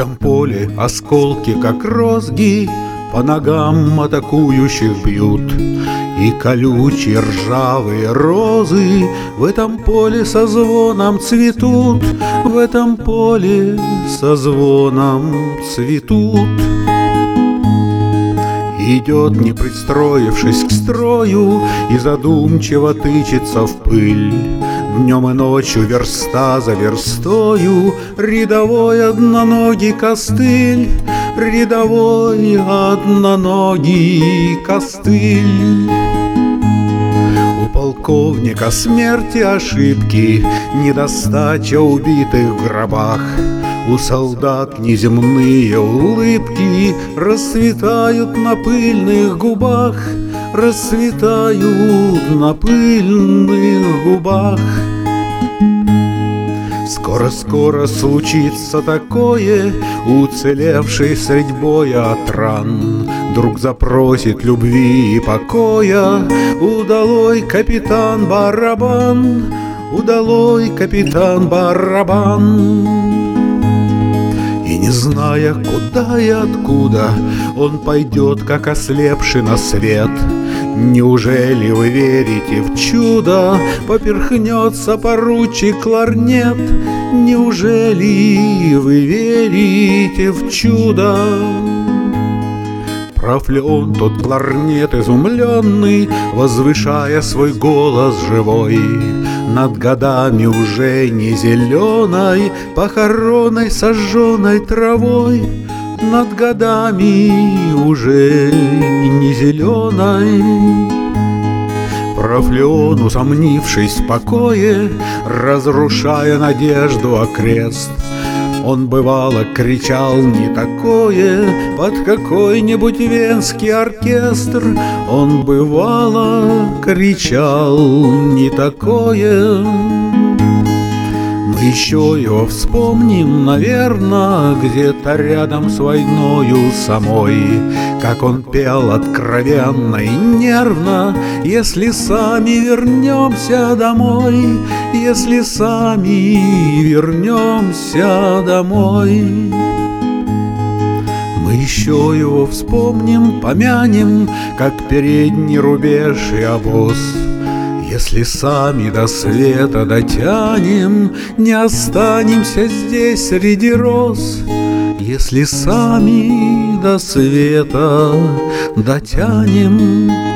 этом поле осколки, как розги, по ногам атакующих бьют. И колючие ржавые розы в этом поле со звоном цветут, в этом поле со звоном цветут. Идет, не пристроившись к строю, и задумчиво тычется в пыль. Днем и ночью, верста за верстою, рядовой одноногий костыль, рядовой одноногий костыль. У полковника смерти ошибки, недостача убитых в гробах. У солдат неземные улыбки расцветают на пыльных губах, расцветают на пыльных губах. Скоро-скоро случится такое, уцелевший средь боя от ран вдруг запросит любви и покоя. Удалой капитан Барабан, удалой капитан Барабан. И не зная, куда и откуда, он пойдет, как ослепший на свет. Неужели вы верите в чудо? Поперхнется поручик Ларнет. Неужели вы верите в чудо? Прав ли он, тот кларнет изумленный, возвышая свой голос живой над годами уже не зеленой, похоронной сожженной травой, над годами уже не зеленой? Прав ли он, усомнившись в покое, разрушая надежду окрест? Он бывало кричал не такое под какой-нибудь венский оркестр. Он бывало кричал не такое. Мы еще его вспомним, наверно, где-то рядом с войною самой, как он пел откровенно и нервно: если сами вернемся домой, если сами вернемся домой. Мы еще его вспомним, помянем, как передний рубеж и обоз. Если сами до света дотянем, не останемся здесь среди роз. Если сами до света дотянем,